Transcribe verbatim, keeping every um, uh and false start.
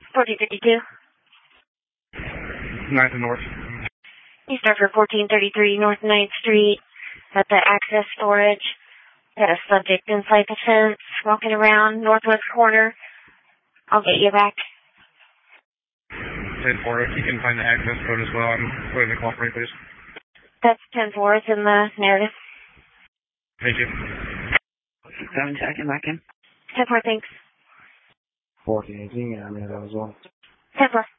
fourteen fifty-two. ninth and North. You start for fourteen thirty-three North ninth Street at the Access Storage. Got a subject inside the fence, walking around northwest corner. I'll get you back. ten four, if you can find the access code as well, I'm waiting to call for me, please. That's ten four, it's in the narrative. Thank you. Seven checking back in. ten four, thanks. fourteen eighteen, yeah, I mean, that was one. ten four.